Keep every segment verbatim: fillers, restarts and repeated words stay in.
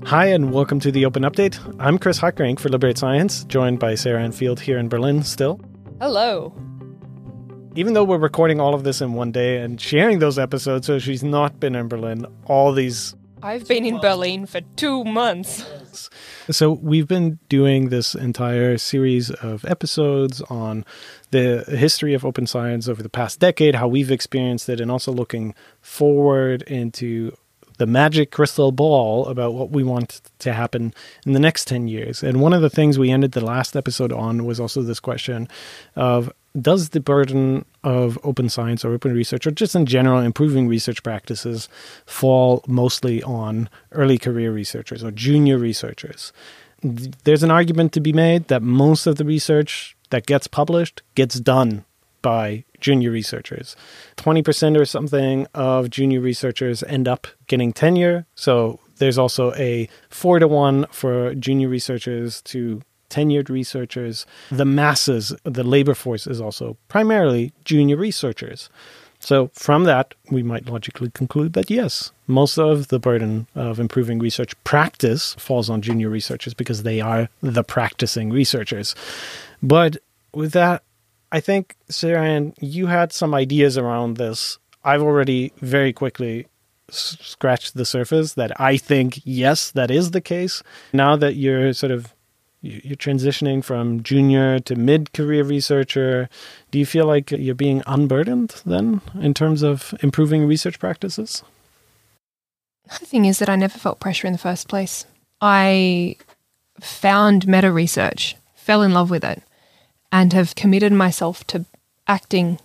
Hi, and welcome to the Open Update. I'm Chris Hartgerink for Liberate Science, joined by Sarah Ann Field here in Berlin still. Hello. Even though we're recording all of this in one day and sharing those episodes, so she's not been in Berlin, all these... I've been in Berlin for two months. So we've been doing this entire series of episodes on the history of open science over the past decade, how we've experienced it, and also looking forward into the magic crystal ball about what we want to happen in the next ten years. And one of the things we ended the last episode on was also this question of, does the burden of open science or open research, or just in general improving research practices, fall mostly on early career researchers or junior researchers? There's an argument to be made that most of the research that gets published gets done by junior researchers. twenty percent or something of junior researchers end up getting tenure. So there's also a four to one for junior researchers to tenured researchers. The masses, the labor force is also primarily junior researchers. So from that, we might logically conclude that yes, most of the burden of improving research practice falls on junior researchers because they are the practicing researchers. But with that, I think, Sarah Ann, you had some ideas around this. I've already very quickly s- scratched the surface that I think, yes, that is the case. Now that you're sort of you're transitioning from junior to mid-career researcher, do you feel like you're being unburdened then in terms of improving research practices? The thing is that I never felt pressure in the first place. I found meta-research, fell in love with it, and have committed myself to acting,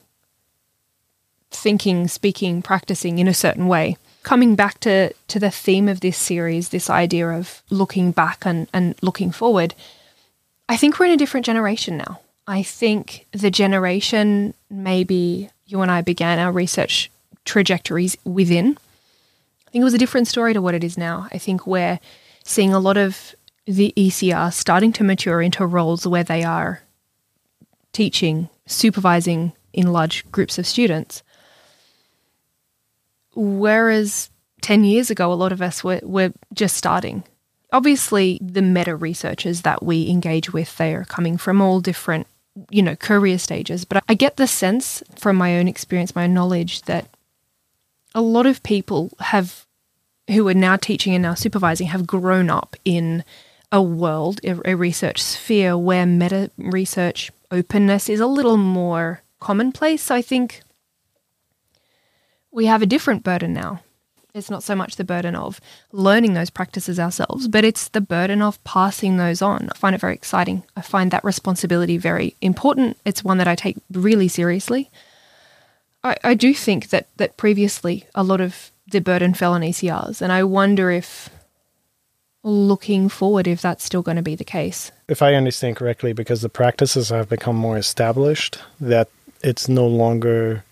thinking, speaking, practicing in a certain way. Coming back to, to the theme of this series, this idea of looking back and, and looking forward, I think we're in a different generation now. I think the generation maybe you and I began our research trajectories within, I think it was a different story to what it is now. I think we're seeing a lot of the E C R starting to mature into roles where they are teaching, supervising in large groups of students. Whereas ten years ago, a lot of us were, were just starting. Obviously, the meta-researchers that we engage with, they are coming from all different, you know, career stages. But I get the sense from my own experience, my own knowledge, that a lot of people have, who are now teaching and now supervising, have grown up in a world, a research sphere where meta-research openness is a little more commonplace. So I think we have a different burden now. It's not so much the burden of learning those practices ourselves, but it's the burden of passing those on. I find it very exciting. I find that responsibility very important. It's one that I take really seriously. I, I do think that that previously a lot of the burden fell on E C Rs, and I wonder if, looking forward, if that's still going to be the case. If I understand correctly, because the practices have become more established, that it's no longer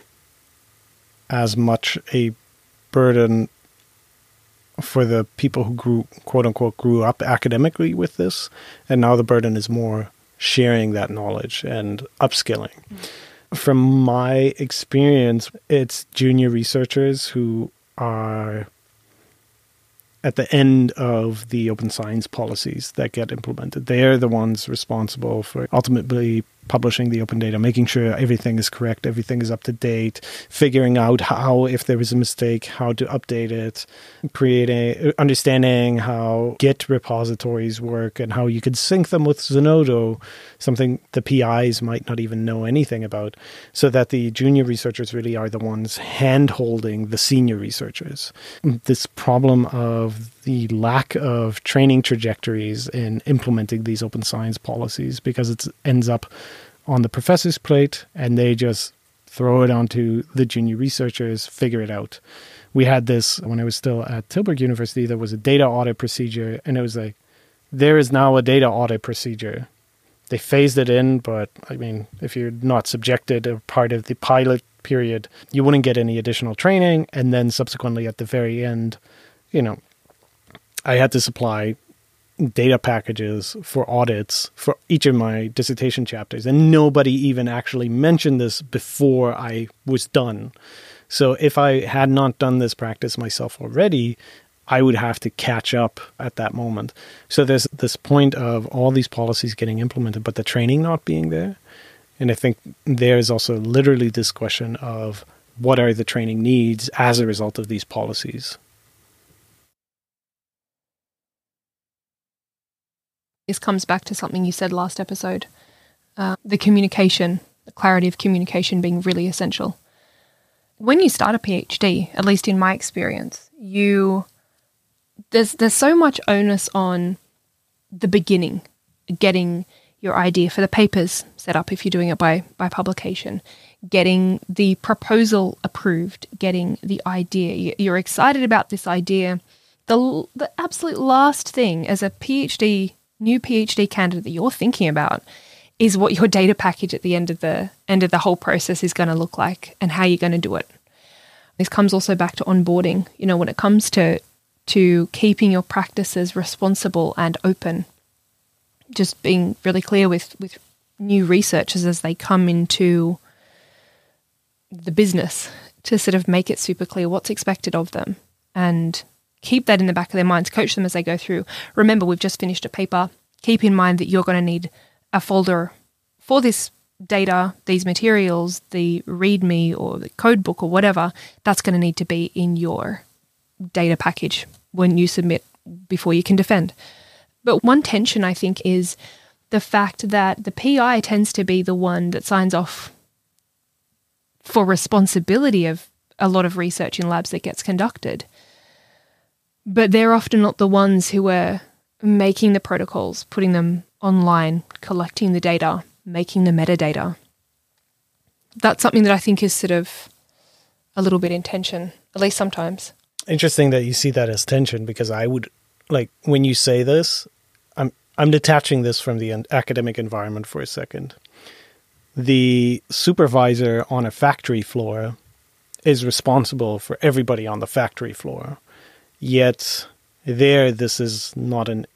as much a burden for the people who grew, quote unquote, grew up academically with this. And now the burden is more sharing that knowledge and upskilling. Mm. From my experience, it's junior researchers who are at the end of the open science policies that get implemented. They're the ones responsible for ultimately publishing the open data, making sure everything is correct, everything is up to date, figuring out how, if there was a mistake, how to update it, creating, understanding how Git repositories work and how you could sync them with Zenodo, something the P Is might not even know anything about, so that the junior researchers really are the ones hand-holding the senior researchers. This problem of the lack of training trajectories in implementing these open science policies, because it ends up on the professor's plate and they just throw it onto the junior researchers, figure it out. We had this when I was still at Tilburg University. There was a data audit procedure, and it was like, there is now a data audit procedure. They phased it in, but I mean, if you're not subjected or part of the pilot period, you wouldn't get any additional training. And then subsequently at the very end, you know, I had to supply data packages for audits for each of my dissertation chapters, and nobody even actually mentioned this before I was done. So if I had not done this practice myself already, I would have to catch up at that moment. So there's this point of all these policies getting implemented, but the training not being there. And I think there's also literally this question of what are the training needs as a result of these policies? This comes back to something you said last episode, uh, the communication, the clarity of communication being really essential. When you start a PhD, at least in my experience, you there's there's so much onus on the beginning, getting your idea for the papers set up if you're doing it by by publication, getting the proposal approved, getting the idea. You're excited about this idea. The the absolute last thing as a PhD, new PhD candidate that you're thinking about is what your data package at the end of the end of the whole process is going to look like and how you're going to do it. This comes also back to onboarding. You know, when it comes to to keeping your practices responsible and open, just being really clear with, with new researchers as they come into the business to sort of make it super clear what's expected of them and keep that in the back of their minds, coach them as they go through. Remember, we've just finished a paper. Keep in mind that you're going to need a folder for this data, these materials, the README or the code book or whatever. That's going to need to be in your data package when you submit before you can defend. But one tension, I think, is the fact that the P I tends to be the one that signs off for responsibility of a lot of research in labs that gets conducted. But they're often not the ones who are making the protocols, putting them online, collecting the data, making the metadata. That's something that I think is sort of a little bit in tension, at least sometimes. Interesting that you see that as tension, because I would, like, when you say this, I'm I'm detaching this from the academic environment for a second. The supervisor on a factory floor is responsible for everybody on the factory floor. Yet there, this is not an,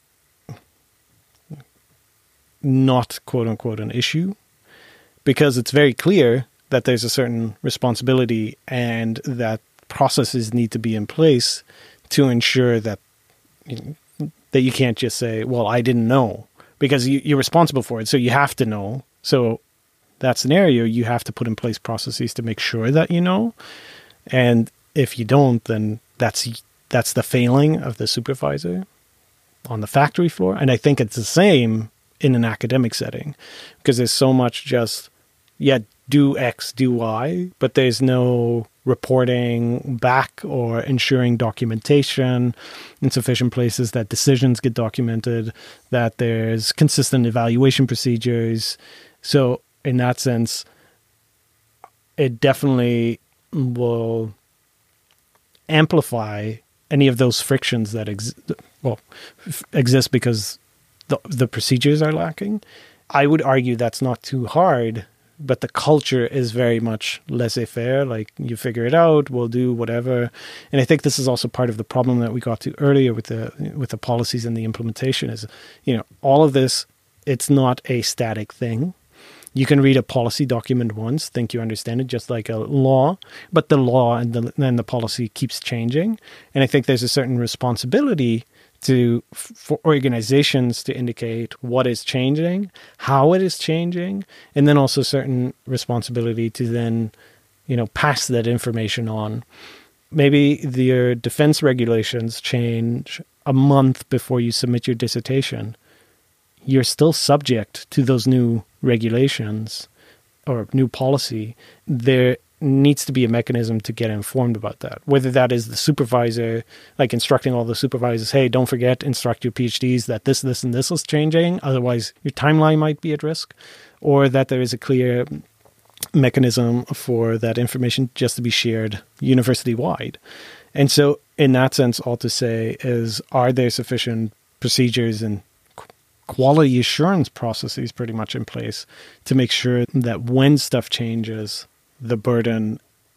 not quote unquote an issue, because it's very clear that there's a certain responsibility and that processes need to be in place to ensure that you know, that you can't just say, well, I didn't know, because you, you're responsible for it. So you have to know. So that scenario, you have to put in place processes to make sure that you know. And if you don't, then that's that's the failing of the supervisor on the factory floor. And I think it's the same in an academic setting, because there's so much just, yeah, do X, do Y, but there's no reporting back or ensuring documentation in sufficient places, that decisions get documented, that there's consistent evaluation procedures. So in that sense, it definitely will amplify any of those frictions that ex- well, f- exist because the, the procedures are lacking. I would argue that's not too hard, but the culture is very much laissez-faire, like you figure it out, we'll do whatever. And I think this is also part of the problem that we got to earlier with the with the policies and the implementation is, you know, all of this, it's not a static thing. You can read a policy document once, think you understand it, just like a law, but the law and the, then the policy keeps changing. And I think there's a certain responsibility to for organizations to indicate what is changing, how it is changing, and then also certain responsibility to then, you know, pass that information on. Maybe your defense regulations change a month before you submit your dissertation. You're still subject to those new regulations or new policy. There needs to be a mechanism to get informed about that. Whether that is the supervisor, like instructing all the supervisors, hey, don't forget, instruct your PhDs that this, this, and this is changing. Otherwise, your timeline might be at risk. Or that there is a clear mechanism for that information just to be shared university-wide. And so in that sense, all to say is, are there sufficient procedures and quality assurance processes pretty much in place to make sure that when stuff changes, the burden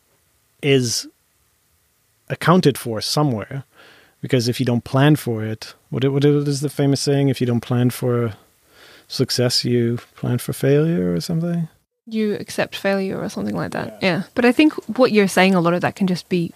is accounted for somewhere? Because if you don't plan for it, what, what is the famous saying? If you don't plan for success, you plan for failure or something? You accept failure or something like that. Yeah. yeah. But I think what you're saying, a lot of that can just be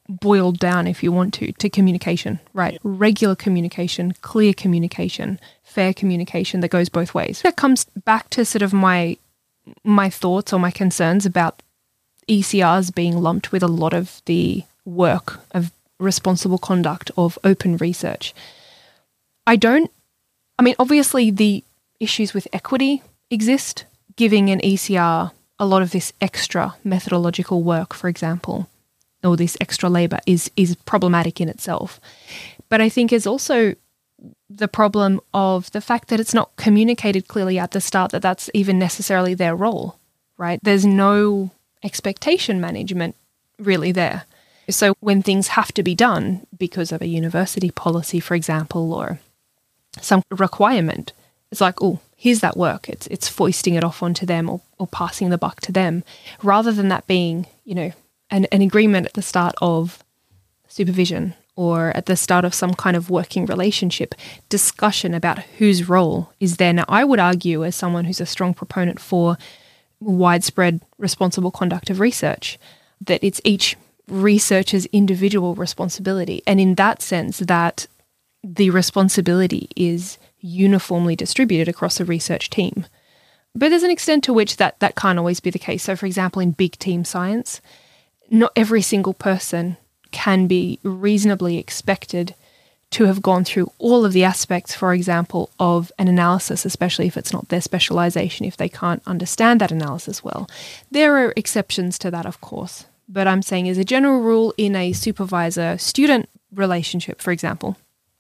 boiled down, if you want to, to communication, right? Regular communication, clear communication, fair communication that goes both ways. That comes back to sort of my my thoughts or my concerns about E C Rs being lumped with a lot of the work of responsible conduct of open research. I don't, I mean, obviously the issues with equity exist, giving an E C R a lot of this extra methodological work, for example, or this extra labour is is problematic in itself. But I think is also the problem of the fact that it's not communicated clearly at the start that that's even necessarily their role, right? There's no expectation management really there. So when things have to be done because of a university policy, for example, or some requirement, it's like, oh, here's that work. It's it's foisting it off onto them or, or passing the buck to them, rather than that being, you know, an, an agreement at the start of supervision or at the start of some kind of working relationship, discussion about whose role is there. Now, I would argue, as someone who's a strong proponent for widespread responsible conduct of research, that it's each researcher's individual responsibility. And in that sense, that the responsibility is uniformly distributed across a research team. But there's an extent to which that, that can't always be the case. So, for example, in big team science, not every single person can be reasonably expected to have gone through all of the aspects, for example, of an analysis, especially if it's not their specialization, if they can't understand that analysis well. There are exceptions to that, of course. But I'm saying as a general rule, in a supervisor-student relationship, for example,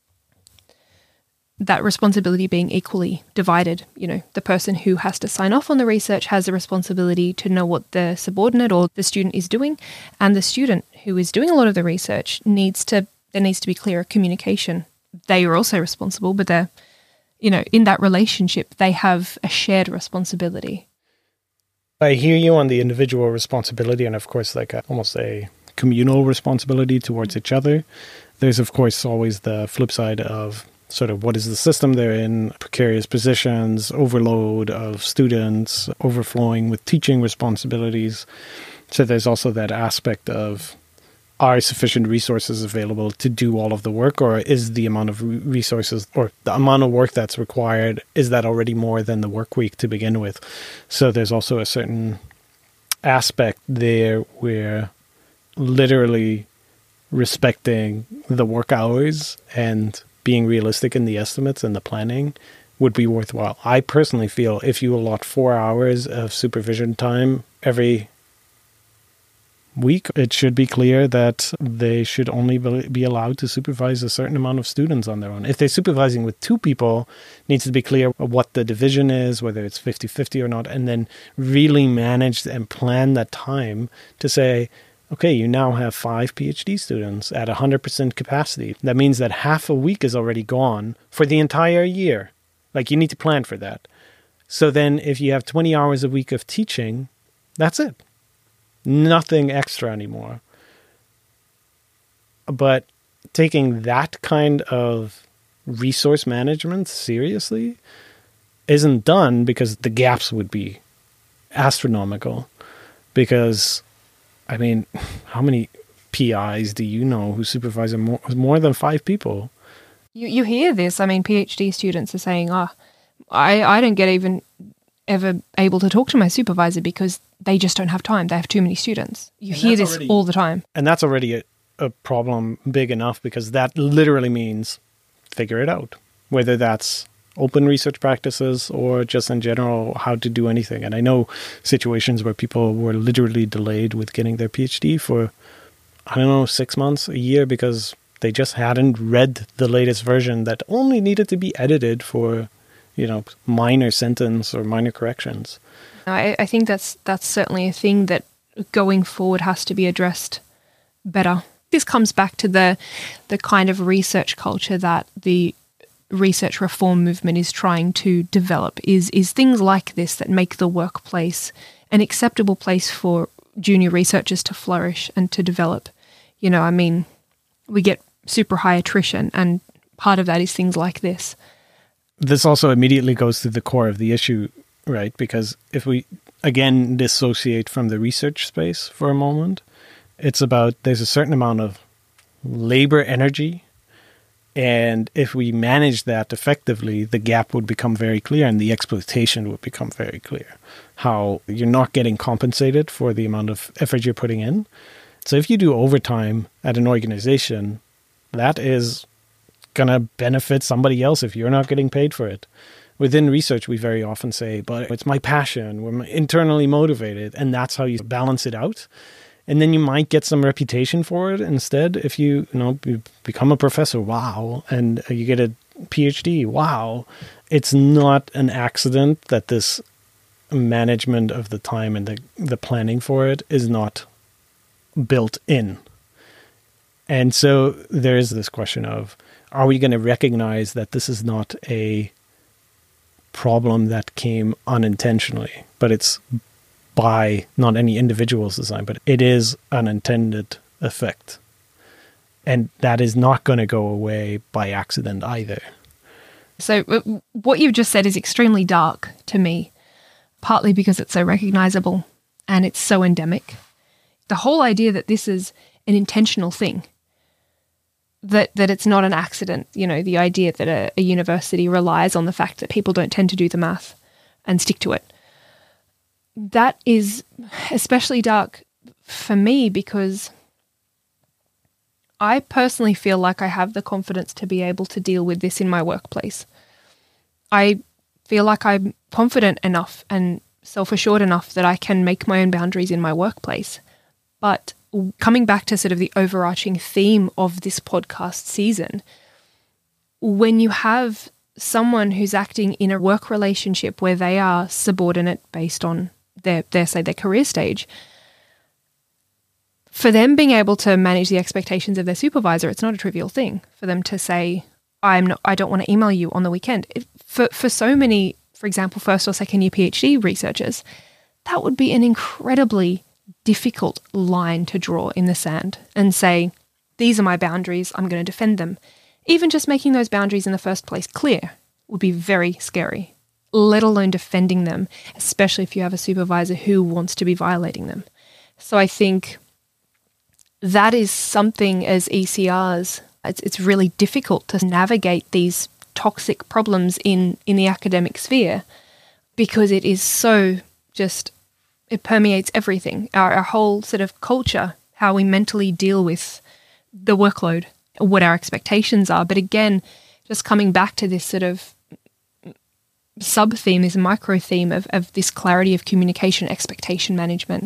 that responsibility being equally divided. You know, the person who has to sign off on the research has the responsibility to know what the subordinate or the student is doing, and the student who is doing a lot of the research needs to, there needs to be clearer communication. They are also responsible, but they're, you know, in that relationship, they have a shared responsibility. I hear you on the individual responsibility and, of course, like a, almost a communal responsibility towards each other. There's, of course, always the flip side of sort of what is the system they're in, precarious positions, overload of students, overflowing with teaching responsibilities. So there's also that aspect of, are sufficient resources available to do all of the work, or is the amount of resources or the amount of work that's required, is that already more than the work week to begin with? So there's also a certain aspect there where literally respecting the work hours and being realistic in the estimates and the planning would be worthwhile. I personally feel if you allot four hours of supervision time every week, it should be clear that they should only be allowed to supervise a certain amount of students on their own. If they're supervising with two people, it needs to be clear what the division is, whether it's fifty-fifty or not, and then really manage and plan that time to say, okay, you now have five PhD students at one hundred percent capacity. That means that half a week is already gone for the entire year. Like, you need to plan for that. So then if you have twenty hours a week of teaching, that's it. Nothing extra anymore. But taking that kind of resource management seriously isn't done because the gaps would be astronomical. Because, I mean, how many P Is do you know who supervise more, more than five people? You you hear this. I mean, PhD students are saying, oh, I, I don't get even ever able to talk to my supervisor because they just don't have time. They have too many students. You and hear this already, all the time. And that's already a, a problem big enough, because that literally means figure it out, whether that's open research practices or just in general how to do anything. And I know situations where people were literally delayed with getting their PhD for, I don't know, six months, a year, because they just hadn't read the latest version that only needed to be edited for, you know, minor sentence or minor corrections. I, I think that's that's certainly a thing that going forward has to be addressed better. This comes back to the the kind of research culture that the research reform movement is trying to develop, is is things like this that make the workplace an acceptable place for junior researchers to flourish and to develop. You know, I mean, we get super high attrition, and part of that is things like this. This also immediately goes to the core of the issue, right? Because if we, again, dissociate from the research space for a moment, It's about there's a certain amount of labor energy, and if we manage that effectively, the gap would become very clear and the exploitation would become very clear. How you're not getting compensated for the amount of effort you're putting in. So if you do overtime at an organization, that is going to benefit somebody else if you're not getting paid for it. Within research, we very often say, but it's my passion, we're internally motivated, and that's how you balance it out. And then you might get some reputation for it instead. If you, you know, you become a professor, wow, and you get a PhD, wow. It's not an accident that this management of the time and the, the planning for it is not built in. And so there is this question of, are we going to recognize that this is not a problem that came unintentionally, but it's by not any individual's design, but it is an intended effect. And that is not going to go away by accident either. So what you've just said is extremely dark to me, partly because it's so recognizable and it's so endemic. The whole idea that this is an intentional thing, that that it's not an accident, you know, the idea that a, a university relies on the fact that people don't tend to do the math and stick to it. That is especially dark for me because I personally feel like I have the confidence to be able to deal with this in my workplace. I feel like I'm confident enough and self-assured enough that I can make my own boundaries in my workplace. But coming back to sort of the overarching theme of this podcast season, when you have someone who's acting in a work relationship where they are subordinate based on their, their say, their career stage, for them being able to manage the expectations of their supervisor, it's not a trivial thing for them to say, I'm not, I don't want to email you on the weekend. It, for, for so many, for example, first or second year PhD researchers, that would be an incredibly difficult line to draw in the sand and say, these are my boundaries, I'm going to defend them. Even just making those boundaries in the first place clear would be very scary, let alone defending them, especially if you have a supervisor who wants to be violating them. So I think that is something as E C Rs, it's, it's really difficult to navigate these toxic problems in, in the academic sphere because it is so just, it permeates everything, our, our whole sort of culture, how we mentally deal with the workload, what our expectations are. But again, just coming back to this sort of sub-theme, this micro-theme of, of this clarity of communication, expectation management.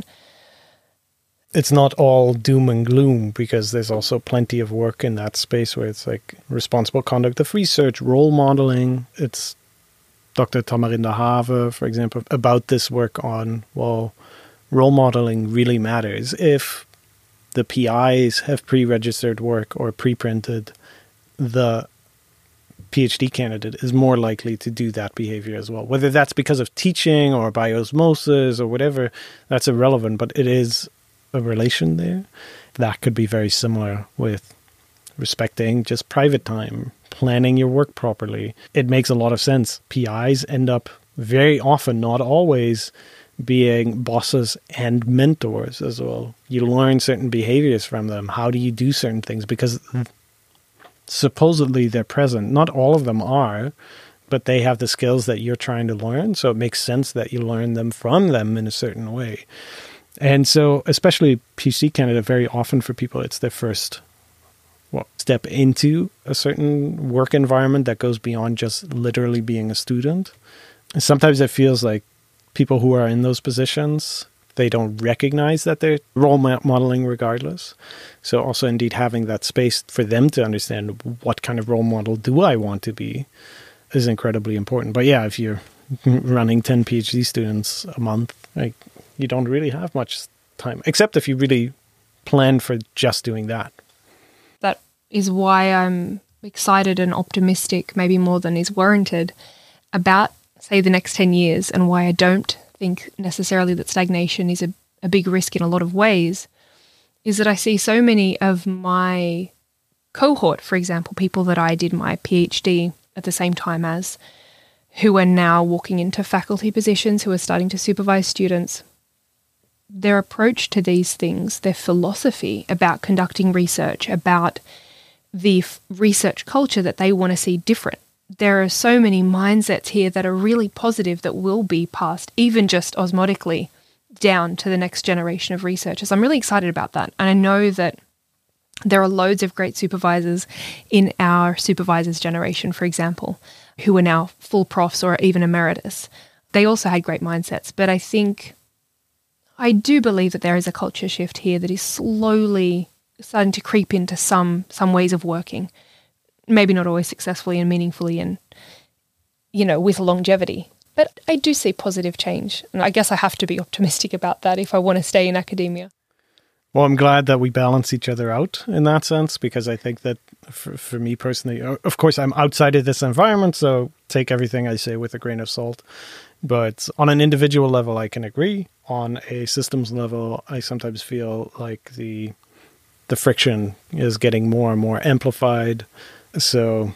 It's not all doom and gloom because there's also plenty of work in that space where it's like responsible conduct of research, role modeling. It's Doctor Tamarine de Haave, for example, about this work on, well, role modeling really matters. If the P Is have pre-registered work or pre-printed, the PhD candidate is more likely to do that behavior as well. Whether that's because of teaching or by osmosis or whatever, that's irrelevant, but it is a relation there. That could be very similar with respecting just private time, planning your work properly. It makes a lot of sense. P Is end up very often, not always, being bosses and mentors as well. You learn certain behaviors from them. How do you do certain things? Because supposedly they're present. Not all of them are, but they have the skills that you're trying to learn. So it makes sense that you learn them from them in a certain way. And so, especially PhD candidate, very often for people, it's their first well, step into a certain work environment that goes beyond just literally being a student. And sometimes it feels like people who are in those positions, they don't recognize that they're role modeling regardless. So also indeed having that space for them to understand what kind of role model do I want to be is incredibly important. But yeah, if you're running ten PhD students a month, like you don't really have much time, except if you really plan for just doing that. That is why I'm excited and optimistic, maybe more than is warranted, about, say, the next ten years, and why I don't think necessarily that stagnation is a, a big risk in a lot of ways, is that I see so many of my cohort, for example, people that I did my PhD at the same time as, who are now walking into faculty positions, who are starting to supervise students. their approach to these things, their philosophy about conducting research, about the f- research culture that they want to see different. There are so many mindsets here that are really positive that will be passed, even just osmotically, down to the next generation of researchers. I'm really excited about that. And I know that there are loads of great supervisors in our supervisors generation, for example, who are now full profs or even emeritus. They also had great mindsets. But I think, I do believe that there is a culture shift here that is slowly starting to creep into some some ways of working. Maybe not always successfully and meaningfully and, you know, with longevity. But I do see positive change. And I guess I have to be optimistic about that if I want to stay in academia. Well, I'm glad that we balance each other out in that sense, because I think that for, for me personally, of course, I'm outside of this environment, so take everything I say with a grain of salt. But on an individual level, I can agree. On a systems level, I sometimes feel like the the friction is getting more and more amplified. So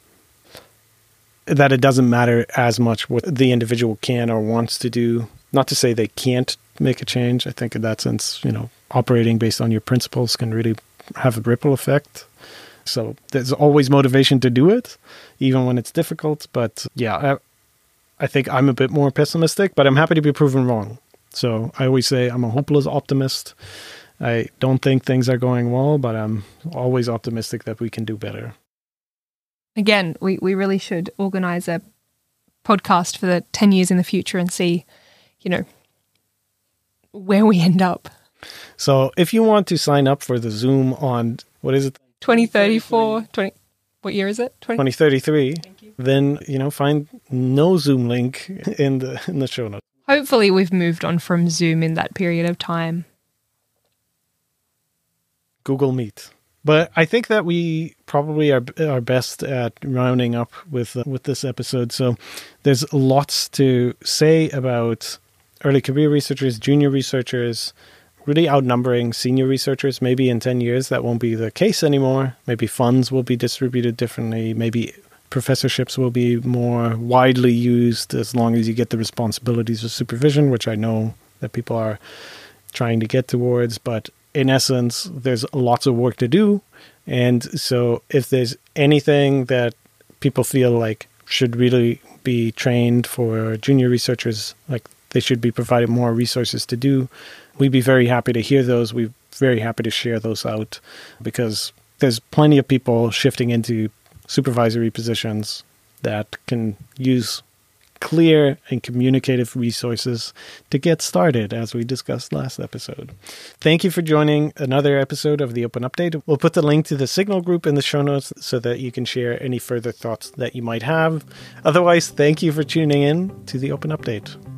that it doesn't matter as much what the individual can or wants to do. Not to say they can't make a change. I think in that sense, you know, operating based on your principles can really have a ripple effect. So there's always motivation to do it, even when it's difficult. But yeah, I, I think I'm a bit more pessimistic, but I'm happy to be proven wrong. So I always say I'm a hopeless optimist. I don't think things are going well, but I'm always optimistic that we can do better. Again, we, we really should organize a podcast for the ten years in the future and see, you know, where we end up. So if you want to sign up for the Zoom on, what is it? twenty thirty-four, twenty, what year is it? twenty thirty-three, then, you know, find no Zoom link in the in the show notes. Hopefully we've moved on from Zoom in that period of time. Google Meet. But I think that we probably are are best at rounding up with uh, with this episode. So there's lots to say about early career researchers, junior researchers, really outnumbering senior researchers. Maybe in ten years that won't be the case anymore. Maybe funds will be distributed differently. Maybe professorships will be more widely used as long as you get the responsibilities of supervision, which I know that people are trying to get towards. But in essence, there's lots of work to do. And so if there's anything that people feel like should really be trained for junior researchers, like they should be provided more resources to do, we'd be very happy to hear those. We're very happy to share those out, because there's plenty of people shifting into supervisory positions that can use clear and communicative resources to get started, as we discussed last episode. Thank you for joining another episode of the Open Update. We'll put the link to the Signal group in the show notes so that you can share any further thoughts that you might have. Otherwise, thank you for tuning in to the Open Update.